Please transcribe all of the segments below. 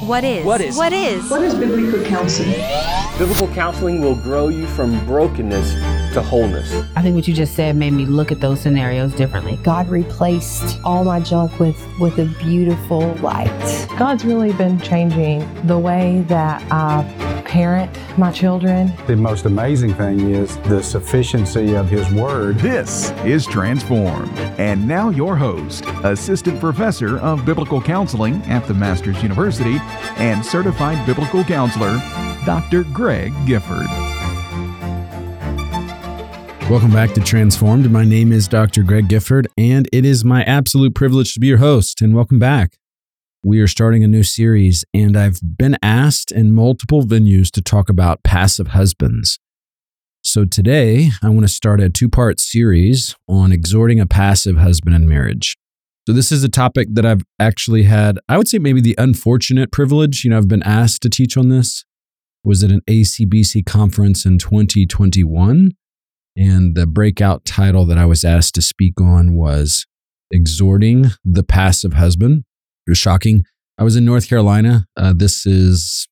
What is biblical counseling? Biblical counseling will grow you from brokenness to wholeness. I think what you just said made me look at those scenarios differently. God replaced all my junk with a beautiful light. God's really been changing the way that I parent my children. The most amazing thing is the sufficiency of His Word. This is Transformed. And now your host, Assistant Professor of Biblical Counseling at the Masters University and Certified Biblical Counselor, Dr. Greg Gifford. Welcome back to Transformed. My name is Dr. Greg Gifford, and it is my absolute privilege to be your host, and welcome back. We are starting a new series, and I've been asked in multiple venues to talk about passive husbands. So today, I want to start a two-part series on exhorting a passive husband in marriage. So this is a topic that I've actually had, I would say maybe the unfortunate privilege. I've been asked to teach on this. I was at an ACBC conference in 2021, and the breakout title that I was asked to speak on was Exhorting the Passive Husband. It was shocking. I was in North Carolina. This is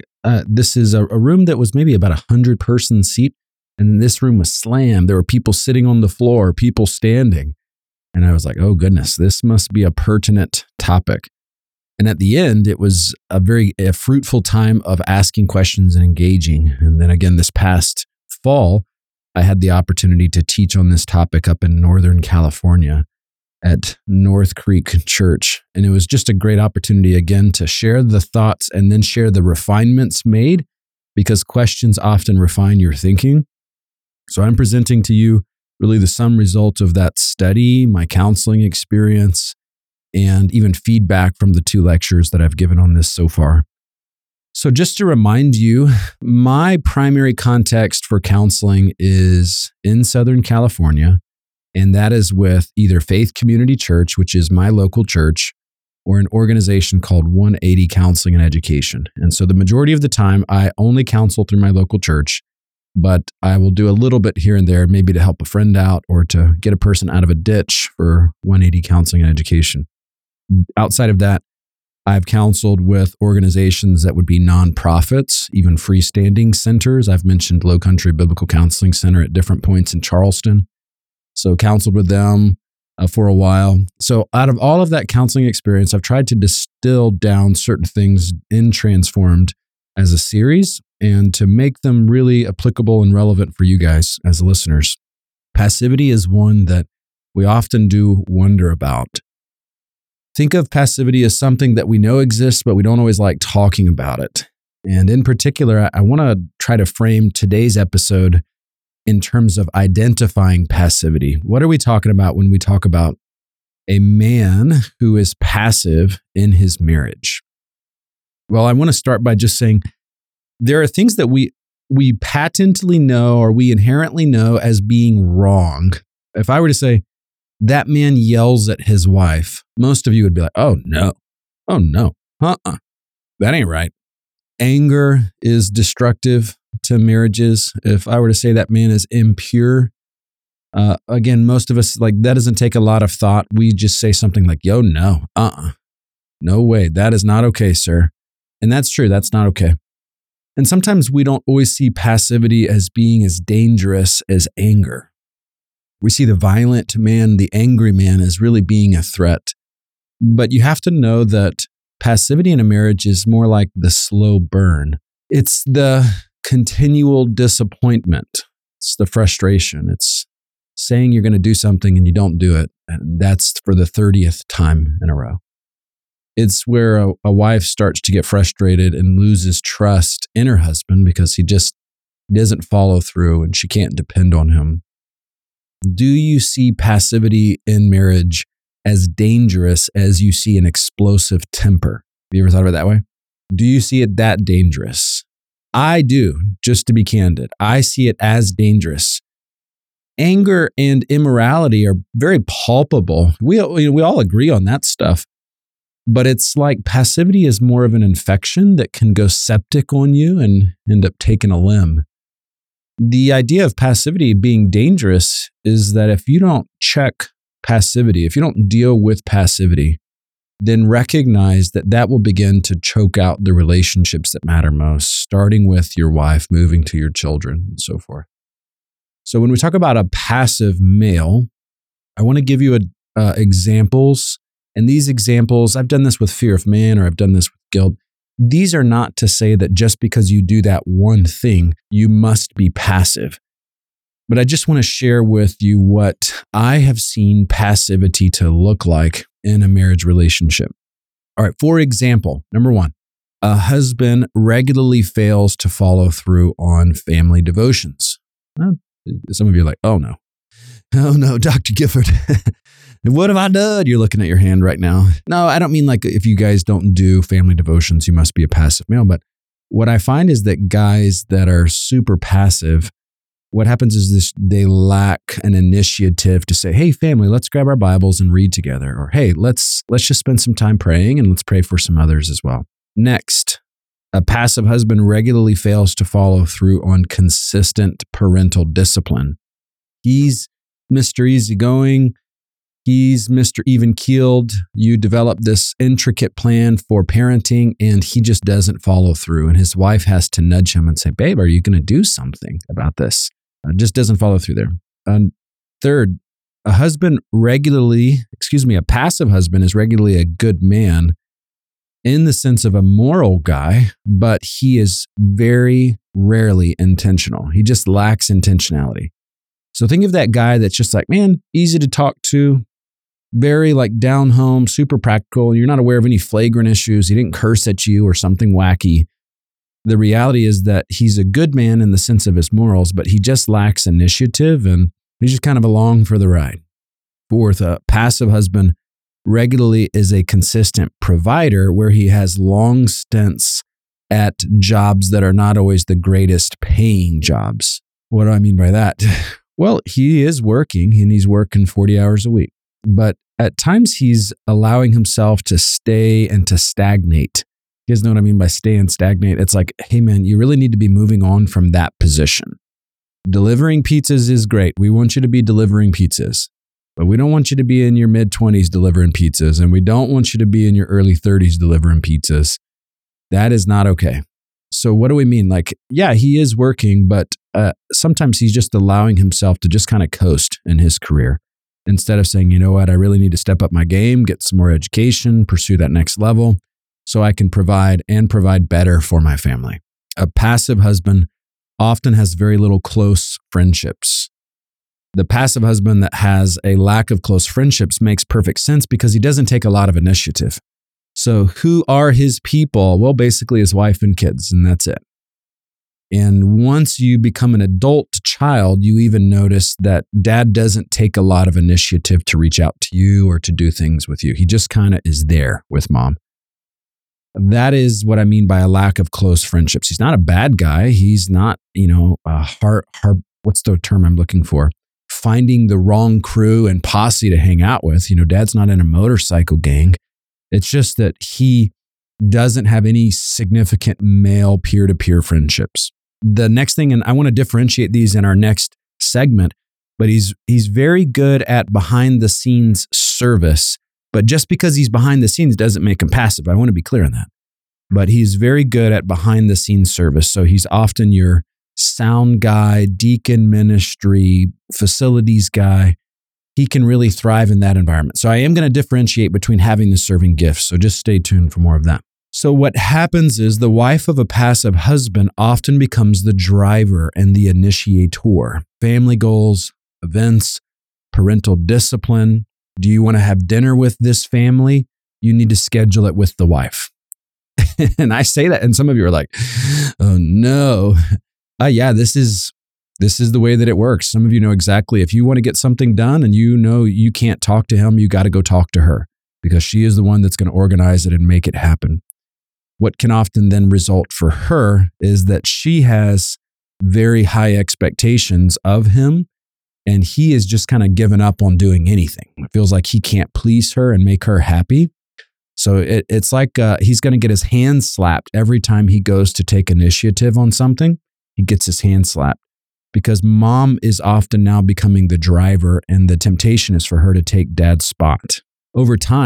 a room that was maybe about 100-person seat, and this room was slammed. There were people sitting on the floor, people standing. And I was like, oh goodness, this must be a pertinent topic. And at the end, it was a very fruitful time of asking questions and engaging. And then again, this past fall, I had the opportunity to teach on this topic up in Northern California at North Creek Church. And it was just a great opportunity again to share the thoughts and then share the refinements made, because questions often refine your thinking. So I'm presenting to you really the sum result of that study, my counseling experience, and even feedback from the two lectures that I've given on this so far. So just to remind you, my primary context for counseling is in Southern California, and that is with either Faith Community Church, which is my local church, or an organization called 180 Counseling and Education. And so the majority of the time, I only counsel through my local church, but I will do a little bit here and there, maybe to help a friend out or to get a person out of a ditch for 180 Counseling and Education. Outside of that, I've counseled with organizations that would be nonprofits, even freestanding centers. I've mentioned Low Country Biblical Counseling Center at different points in Charleston. So counseled with them for a while. So out of all of that counseling experience, I've tried to distill down certain things in Transformed as a series and to make them really applicable and relevant for you guys as listeners. Passivity is one that we often do wonder about. Think of passivity as something that we know exists, but we don't always like talking about it. And in particular, I want to try to frame today's episode in terms of identifying passivity. What are we talking about when we talk about a man who is passive in his marriage? Well, I want to start by just saying there are things that we patently know or we inherently know as being wrong. If I were to say, that man yells at his wife, most of you would be like, oh no, that ain't right. Anger is destructive to marriages. If I were to say that man is impure, again, most of us, that doesn't take a lot of thought. We just say something like, yo, no, no way, that is not okay, sir. And that's true, that's not okay. And sometimes we don't always see passivity as being as dangerous as anger. We see the violent man, the angry man, as really being a threat. But you have to know that passivity in a marriage is more like the slow burn. It's the continual disappointment. It's the frustration. It's saying you're going to do something and you don't do it. And that's for the 30th time in a row. It's where a wife starts to get frustrated and loses trust in her husband because he just doesn't follow through and she can't depend on him. Do you see passivity in marriage as dangerous as you see an explosive temper? Have you ever thought of it that way? Do you see it that dangerous? I do, just to be candid. I see it as dangerous. Anger and immorality are very palpable. We all agree on that stuff. But it's like passivity is more of an infection that can go septic on you and end up taking a limb. The idea of passivity being dangerous is that if you don't check passivity, if you don't deal with passivity, then recognize that that will begin to choke out the relationships that matter most, starting with your wife, moving to your children, and so forth. So when we talk about a passive male, I want to give you examples. And these examples, I've done this with fear of man, or I've done this with guilt. These are not to say that just because you do that one thing, you must be passive. But I just want to share with you what I have seen passivity to look like in a marriage relationship. All right, for example, number one, a husband regularly fails to follow through on family devotions. Some of you are like, oh no, Dr. Gifford, what have I done? You're looking at your hand right now. No, I don't mean like if you guys don't do family devotions, you must be a passive male. But what I find is that guys that are super passive, what happens is this: they lack an initiative to say, hey, family, let's grab our Bibles and read together. Or, hey, let's just spend some time praying and let's pray for some others as well. Next, a passive husband regularly fails to follow through on consistent parental discipline. He's Mr. Easygoing. He's Mr. Even-keeled. You develop this intricate plan for parenting and he just doesn't follow through. And his wife has to nudge him and say, babe, are you going to do something about this? Just doesn't follow through there. Third, a passive husband is regularly a good man in the sense of a moral guy, but he is very rarely intentional. He just lacks intentionality. So think of that guy that's just like, man, easy to talk to, very like down home, super practical. You're not aware of any flagrant issues. He didn't curse at you or something wacky. The reality is that he's a good man in the sense of his morals, but he just lacks initiative and he's just kind of along for the ride. Fourth, a passive husband regularly is a consistent provider where he has long stints at jobs that are not always the greatest paying jobs. What do I mean by that? Well, he is working and he's working 40 hours a week, but at times he's allowing himself to stay and to stagnate. You guys know what I mean by stay and stagnate? It's like, hey man, you really need to be moving on from that position. Delivering pizzas is great. We want you to be delivering pizzas, but we don't want you to be in your mid-20s delivering pizzas, and we don't want you to be in your early 30s delivering pizzas. That is not okay. So what do we mean? Like, yeah, he is working, but sometimes he's just allowing himself to just kind of coast in his career instead of saying, you know what, I really need to step up my game, get some more education, pursue that next level so I can provide better for my family. A passive husband often has very little close friendships. The passive husband that has a lack of close friendships makes perfect sense because he doesn't take a lot of initiative. So who are his people? Well, basically his wife and kids, and that's it. And once you become an adult child, you even notice that dad doesn't take a lot of initiative to reach out to you or to do things with you. He just kind of is there with mom. That is what I mean by a lack of close friendships. He's not a bad guy. He's not, what's the term I'm looking for? Finding the wrong crew and posse to hang out with. Dad's not in a motorcycle gang. It's just that he doesn't have any significant male peer-to-peer friendships. The next thing, and I want to differentiate these in our next segment, but he's very good at behind-the-scenes service. But just because he's behind the scenes doesn't make him passive. I want to be clear on that. But he's very good at behind-the-scenes service. So he's often your sound guy, deacon ministry, facilities guy. He can really thrive in that environment. So I am going to differentiate between having the serving gifts. So just stay tuned for more of that. So what happens is the wife of a passive husband often becomes the driver and the initiator. Family goals, events, parental discipline. Do you want to have dinner with this family? You need to schedule it with the wife. And I say that, and some of you are like, oh no. Yeah, this is the way that it works. Some of you know exactly. If you want to get something done and you know you can't talk to him, you got to go talk to her because she is the one that's going to organize it and make it happen. What can often then result for her is that she has very high expectations of him, and he is just kind of given up on doing anything. It feels like he can't please her and make her happy. So it's like he's going to get his hand slapped every time he goes to take initiative on something. He gets his hand slapped because mom is often now becoming the driver, and the temptation is for her to take dad's spot. Over time,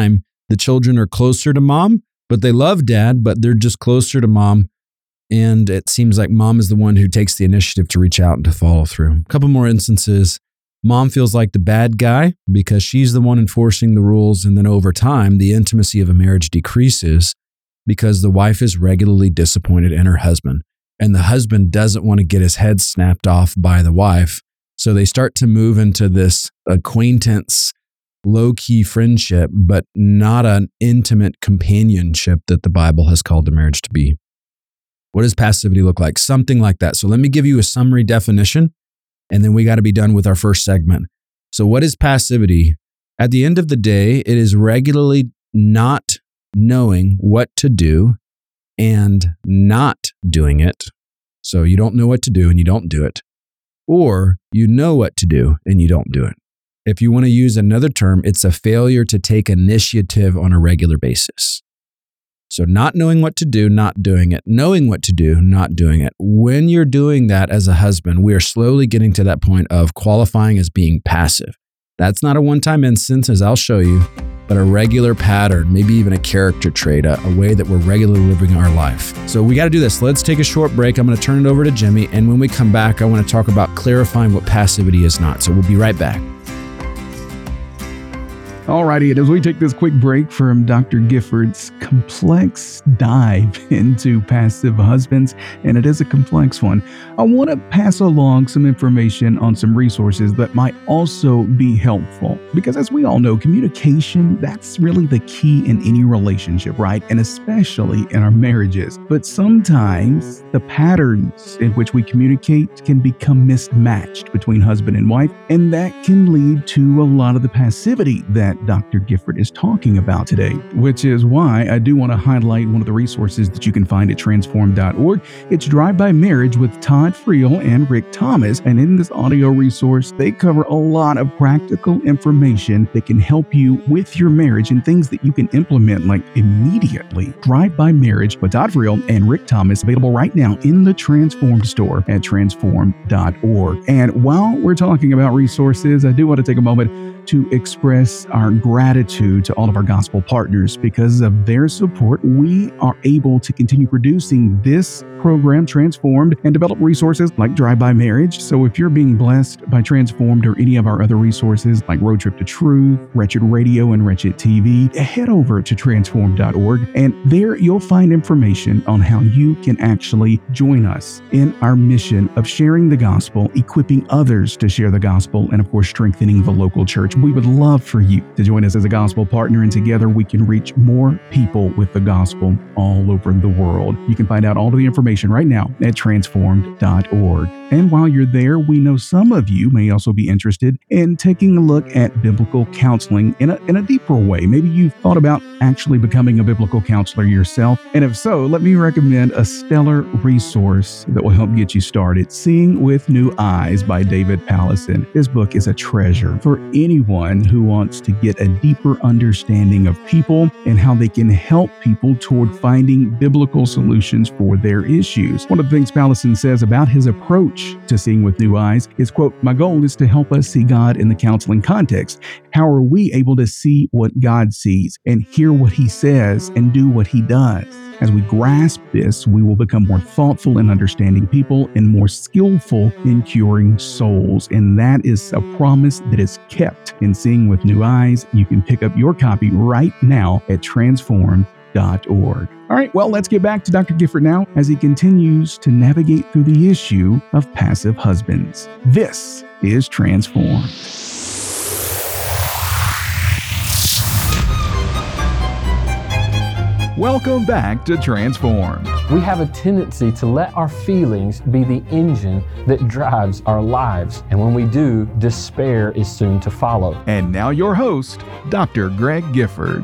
the children are closer to mom, but they love dad, but they're just closer to mom. And it seems like mom is the one who takes the initiative to reach out and to follow through. A couple more instances. Mom feels like the bad guy because she's the one enforcing the rules. And then over time, the intimacy of a marriage decreases because the wife is regularly disappointed in her husband. And the husband doesn't want to get his head snapped off by the wife. So they start to move into this acquaintance, low-key friendship, but not an intimate companionship that the Bible has called the marriage to be. What does passivity look like? Something like that. So let me give you a summary definition, and then we got to be done with our first segment. So what is passivity? At the end of the day, it is regularly not knowing what to do and not doing it. So you don't know what to do and you don't do it. Or you know what to do and you don't do it. If you want to use another term, it's a failure to take initiative on a regular basis. So not knowing what to do, not doing it. Knowing what to do, not doing it. When you're doing that as a husband, we are slowly getting to that point of qualifying as being passive. That's not a one-time instance, as I'll show you, but a regular pattern, maybe even a character trait, a way that we're regularly living our life. So we got to do this. Let's take a short break. I'm going to turn it over to Jimmy. And when we come back, I want to talk about clarifying what passivity is not. So we'll be right back. Alrighty, and as we take this quick break from Dr. Gifford's complex dive into passive husbands, and it is a complex one, I want to pass along some information on some resources that might also be helpful. Because as we all know, communication, that's really the key in any relationship, right? And especially in our marriages. But sometimes the patterns in which we communicate can become mismatched between husband and wife, and that can lead to a lot of the passivity that Dr. Gifford is talking about today, which is why I do want to highlight one of the resources that you can find at transform.org. It's Drive by Marriage with Todd Friel and Rick Thomas. And in this audio resource, they cover a lot of practical information that can help you with your marriage and things that you can implement like immediately. Drive by Marriage with Todd Friel and Rick Thomas, available right now in the Transformed store at transform.org. And while we're talking about resources, I do want to take a moment to express our gratitude to all of our gospel partners. Because of their support, we are able to continue producing this program, Transformed, and develop resources like Drive by Marriage. So if you're being blessed by Transformed or any of our other resources like Road Trip to Truth, Wretched Radio, and Wretched TV, head over to transform.org, and there you'll find information on how you can actually join us in our mission of sharing the gospel, equipping others to share the gospel, and of course, strengthening the local church. We would love for you to join us as a gospel partner, and together we can reach more people with the gospel all over the world. You can find out all of the information right now at transformed.org. And while you're there, we know some of you may also be interested in taking a look at biblical counseling in a deeper way. Maybe you've thought about actually becoming a biblical counselor yourself. And if so, let me recommend a stellar resource that will help get you started. Seeing with New Eyes by David Pallison. This book is a treasure for anyone who wants to get a deeper understanding of people and how they can help people toward finding biblical solutions for their issues. One of the things Pallison says about his approach to Seeing with New Eyes is, quote, "My goal is to help us see God in the counseling context. How are we able to see what God sees and hear what he says and do what he does? As we grasp this, we will become more thoughtful in understanding people and more skillful in curing souls." And that is a promise that is kept in Seeing with New Eyes. You can pick up your copy right now at transform.org. All right, well, let's get back to Dr. Gifford now as he continues to navigate through the issue of passive husbands. This is Transformed. Welcome back to Transformed. We have a tendency to let our feelings be the engine that drives our lives. And when we do, despair is soon to follow. And now your host, Dr. Greg Gifford.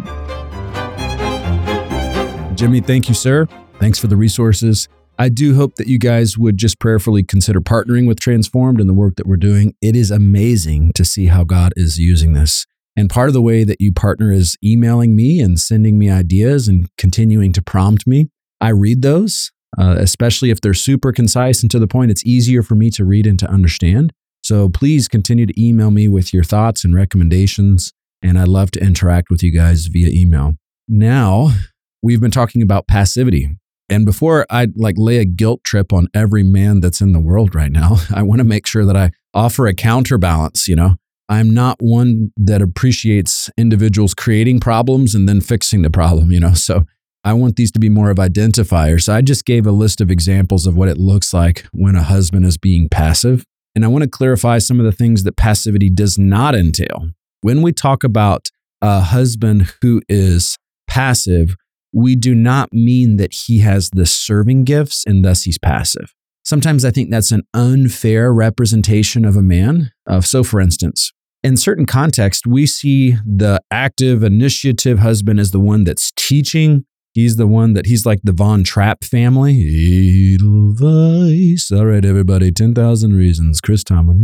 Jimmy, thank you, sir. Thanks for the resources. I do hope that you guys would just prayerfully consider partnering with Transformed in the work that we're doing. It is amazing to see how God is using this. And part of the way that you partner is emailing me and sending me ideas and continuing to prompt me. I read those, especially if they're super concise and to the point. It's easier for me to read and to understand. So please continue to email me with your thoughts and recommendations. and I'd love to interact with you guys via email. Now, we've been talking about passivity. And before I lay a guilt trip on every man that's in the world right now, I want to make sure that I offer a counterbalance. I'm not one that appreciates individuals creating problems and then fixing the problem, So I want these to be more of identifiers. I just gave a list of examples of what it looks like when a husband is being passive. And I want to clarify some of the things that passivity does not entail. When we talk about a husband who is passive, we do not mean that he has the serving gifts and thus he's passive. Sometimes I think that's an unfair representation of a man. So for instance, in certain contexts, we see the active initiative husband as the one that's teaching. He's the one he's like the Von Trapp family. Edelweiss. All right, everybody, 10,000 reasons. Chris Tomlin,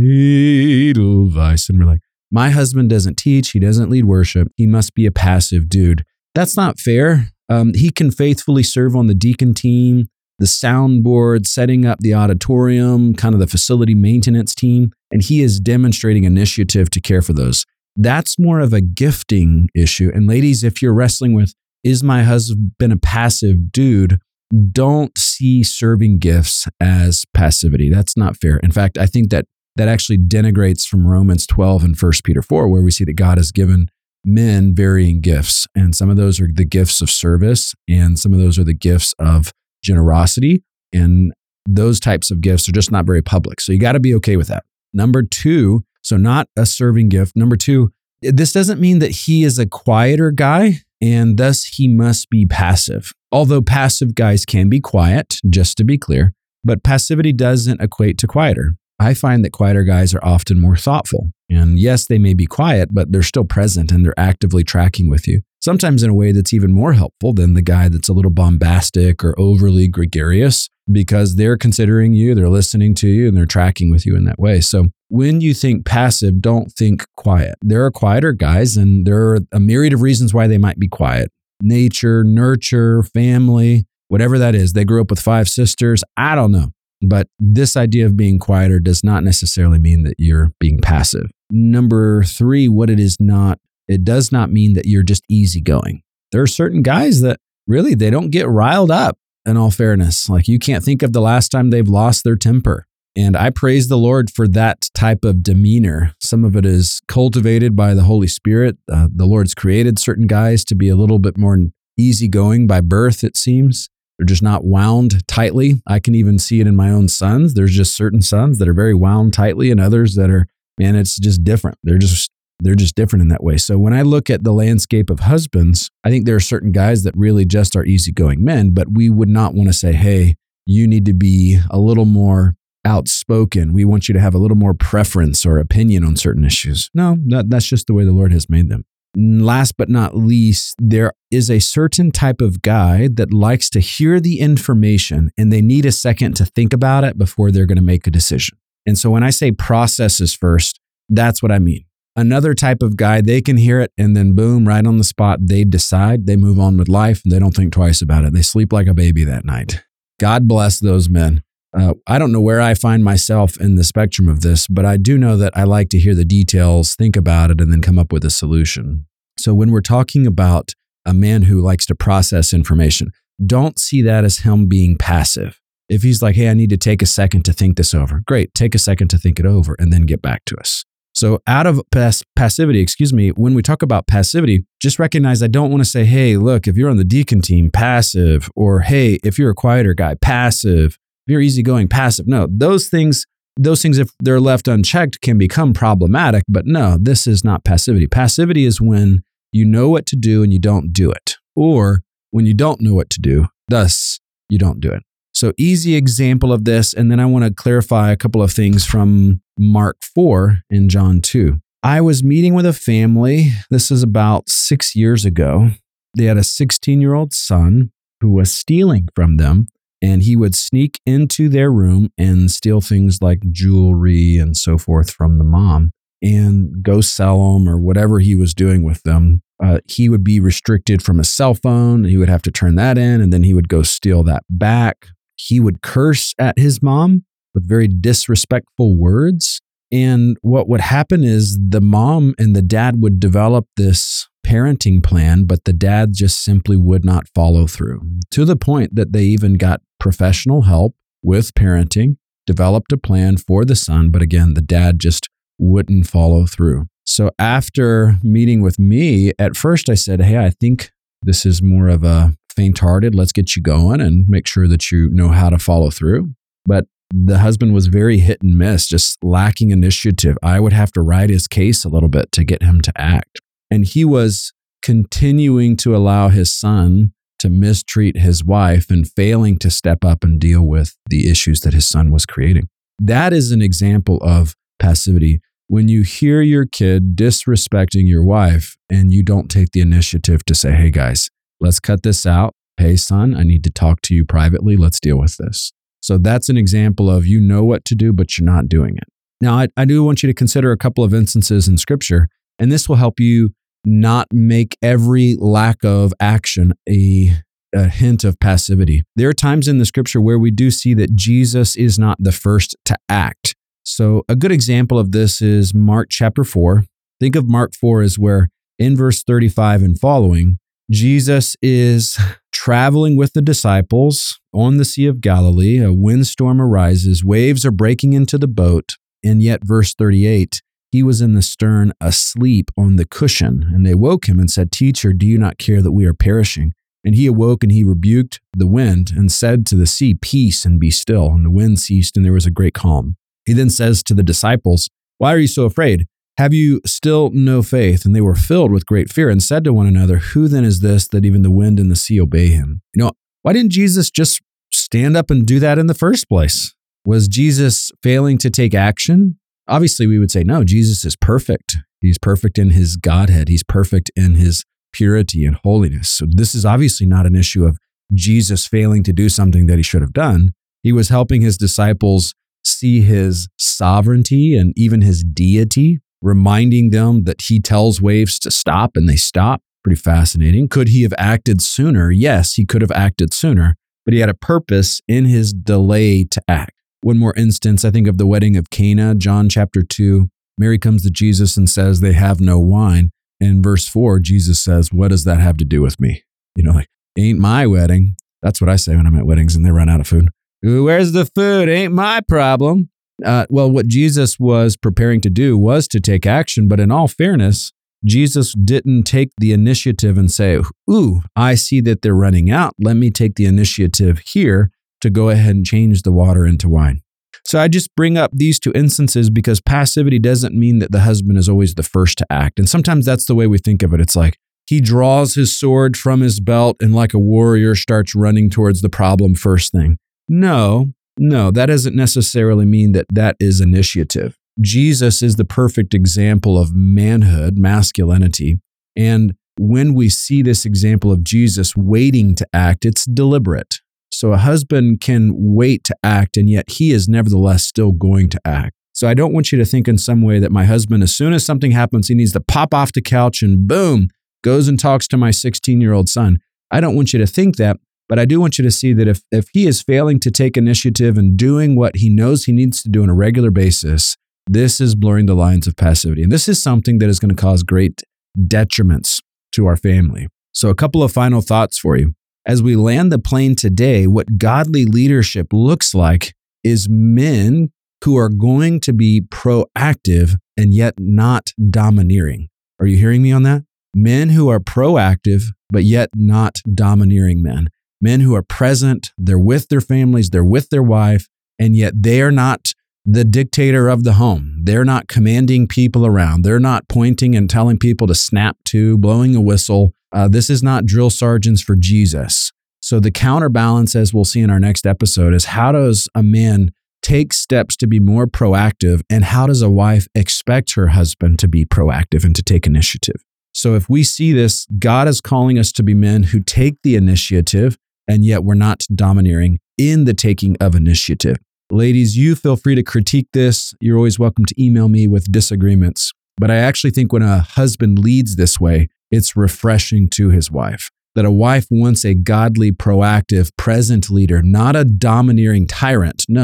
Edelweiss. And we're like, my husband doesn't teach. He doesn't lead worship. He must be a passive dude. That's not fair. He can faithfully serve on the deacon team, the soundboard, setting up the auditorium, kind of the facility maintenance team, and he is demonstrating initiative to care for those. That's more of a gifting issue. And ladies, if you're wrestling with, is my husband a passive dude? Don't see serving gifts as passivity. That's not fair. In fact, I think that actually denigrates from Romans 12 and 1 Peter 4, where we see that God has given men varying gifts. And some of those are the gifts of service, and some of those are the gifts of generosity. And those types of gifts are just not very public. So you got to be okay with that. Number two, so not a serving gift. Number two, this doesn't mean that he is a quieter guy and thus he must be passive. Although passive guys can be quiet, just to be clear, but passivity doesn't equate to quieter. I find that quieter guys are often more thoughtful. And yes, they may be quiet, but they're still present and they're actively tracking with you. Sometimes in a way that's even more helpful than the guy that's a little bombastic or overly gregarious, because they're considering you, they're listening to you, and they're tracking with you in that way. So when you think passive, don't think quiet. There are quieter guys, and there are a myriad of reasons why they might be quiet. Nature, nurture, family, whatever that is. They grew up with 5 sisters. I don't know. But this idea of being quieter does not necessarily mean that you're being passive. Number 3, what it is not, it does not mean that you're just easygoing. There are certain guys that really, they don't get riled up, in all fairness. Like, you can't think of the last time they've lost their temper. And I praise the Lord for that type of demeanor. Some of it is cultivated by the Holy Spirit. The Lord's created certain guys to be a little bit more easygoing by birth, it seems. They're just not wound tightly. I can even see it in my own sons. There's just certain sons that are very wound tightly and others that are, man, it's just different. They're just different in that way. So when I look at the landscape of husbands, I think there are certain guys that really just are easygoing men, but we would not want to say, hey, you need to be a little more outspoken. We want you to have a little more preference or opinion on certain issues. No, that's just the way the Lord has made them. Last but not least, there is a certain type of guy that likes to hear the information and they need a second to think about it before they're going to make a decision. And so when I say processes first, that's what I mean. Another type of guy, they can hear it and then boom, right on the spot, they decide, they move on with life, and they don't think twice about it. They sleep like a baby that night. God bless those men. I don't know where I find myself in the spectrum of this, but I do know that I like to hear the details, think about it, and then come up with a solution. So when we're talking about a man who likes to process information, don't see that as him being passive. If he's like, hey, I need to take a second to think this over. Great, take a second to think it over and then get back to us. So out of passivity, when we talk about passivity, just recognize I don't want to say, hey, look, if you're on the deacon team, passive, or hey, if you're a quieter guy, passive. If you're easygoing, passive. No, those things, if they're left unchecked, can become problematic. But no, this is not passivity. Passivity is when you know what to do and you don't do it. Or when you don't know what to do, thus you don't do it. So easy example of this. And then I want to clarify a couple of things from Mark 4 and John 2. I was meeting with a family. This is about 6 years ago. They had a 16-year-old son who was stealing from them. And he would sneak into their room and steal things like jewelry and so forth from the mom and go sell them or whatever he was doing with them. He would be restricted from a cell phone. He would have to turn that in, and then he would go steal that back. He would curse at his mom with very disrespectful words. And what would happen is the mom and the dad would develop this parenting plan, but the dad just simply would not follow through, to the point that they even got professional help with parenting, developed a plan for the son, but again, the dad just wouldn't follow through. So after meeting with me, at first I said, hey, I think this is more of a faint-hearted, let's get you going and make sure that you know how to follow through. But the husband was very hit and miss, just lacking initiative. I would have to ride his case a little bit to get him to act. And he was continuing to allow his son to mistreat his wife and failing to step up and deal with the issues that his son was creating. That is an example of passivity. When you hear your kid disrespecting your wife and you don't take the initiative to say, hey guys, let's cut this out. Hey son, I need to talk to you privately. Let's deal with this. So that's an example of you know what to do, but you're not doing it. Now, I do want you to consider a couple of instances in Scripture, and this will help you not make every lack of action a hint of passivity. There are times in the Scripture where we do see that Jesus is not the first to act. So a good example of this is Mark chapter 4. Think of Mark 4 as where in verse 35 and following, Jesus is traveling with the disciples on the Sea of Galilee. A windstorm arises, waves are breaking into the boat, and yet verse 38, he was in the stern asleep on the cushion, and they woke him and said, Teacher, do you not care that we are perishing? And he awoke and he rebuked the wind and said to the sea, Peace, and be still. And the wind ceased and there was a great calm. He then says to the disciples, Why are you so afraid? Have you still no faith? And they were filled with great fear and said to one another, Who then is this that even the wind and the sea obey him? Why didn't Jesus just stand up and do that in the first place? Was Jesus failing to take action? Obviously, we would say, no, Jesus is perfect. He's perfect in his Godhead. He's perfect in his purity and holiness. So this is obviously not an issue of Jesus failing to do something that he should have done. He was helping his disciples see his sovereignty and even his deity, reminding them that he tells waves to stop and they stop. Pretty fascinating. Could he have acted sooner? Yes, he could have acted sooner, but he had a purpose in his delay to act. One more instance, I think of the wedding of Cana, John chapter 2. Mary comes to Jesus and says they have no wine. In verse 4, Jesus says, what does that have to do with me? Ain't my wedding. That's what I say when I'm at weddings and they run out of food. Where's the food? Ain't my problem. Well, what Jesus was preparing to do was to take action, but in all fairness, Jesus didn't take the initiative and say, I see that they're running out. Let me take the initiative here to go ahead and change the water into wine. So I just bring up these two instances because passivity doesn't mean that the husband is always the first to act. And sometimes that's the way we think of it. It's like he draws his sword from his belt and like a warrior starts running towards the problem first thing. No, that doesn't necessarily mean that that is initiative. Jesus is the perfect example of manhood, masculinity. And when we see this example of Jesus waiting to act, it's deliberate. So a husband can wait to act, and yet he is nevertheless still going to act. So I don't want you to think in some way that my husband, as soon as something happens, he needs to pop off the couch and boom, goes and talks to my 16-year-old son. I don't want you to think that, but I do want you to see that if he is failing to take initiative and doing what he knows he needs to do on a regular basis, this is blurring the lines of passivity. And this is something that is going to cause great detriments to our family. So a couple of final thoughts for you. As we land the plane today, what godly leadership looks like is men who are going to be proactive and yet not domineering. Are you hearing me on that? Men who are proactive, but yet not domineering men. Men who are present, they're with their families, they're with their wife, and yet they are not the dictator of the home. They're not commanding people around. They're not pointing and telling people to snap to, blowing a whistle. This is not drill sergeants for Jesus. So the counterbalance, as we'll see in our next episode, is how does a man take steps to be more proactive, and how does a wife expect her husband to be proactive and to take initiative? So if we see this, God is calling us to be men who take the initiative, and yet we're not domineering in the taking of initiative. Ladies, you feel free to critique this. You're always welcome to email me with disagreements. But I actually think when a husband leads this way, it's refreshing to his wife. That a wife wants a godly, proactive, present leader, not a domineering tyrant, no,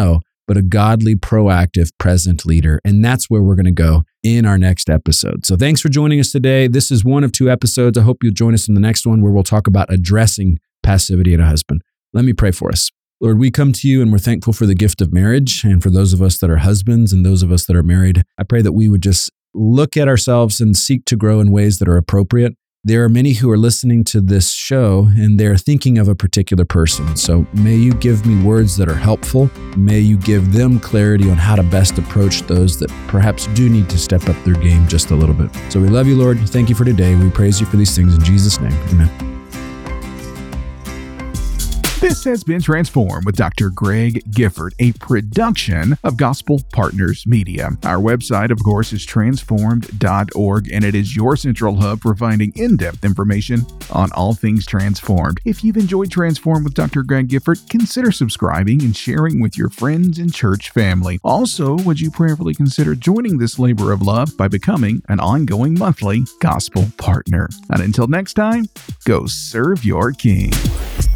but a godly, proactive, present leader. And that's where we're going to go in our next episode. So thanks for joining us today. This is one of 2 episodes. I hope you'll join us in the next one where we'll talk about addressing passivity in a husband. Let me pray for us. Lord, we come to you and we're thankful for the gift of marriage. And for those of us that are husbands and those of us that are married, I pray that we would just look at ourselves and seek to grow in ways that are appropriate. There are many who are listening to this show and they're thinking of a particular person. So may you give me words that are helpful. May you give them clarity on how to best approach those that perhaps do need to step up their game just a little bit. So we love you, Lord. Thank you for today. We praise you for these things in Jesus' name. Amen. This has been Transform with Dr. Greg Gifford, a production of Gospel Partners Media. Our website, of course, is transformed.org, and it is your central hub for finding in-depth information on all things transformed. If you've enjoyed Transform with Dr. Greg Gifford, consider subscribing and sharing with your friends and church family. Also, would you prayerfully consider joining this labor of love by becoming an ongoing monthly Gospel Partner? And until next time, go serve your King.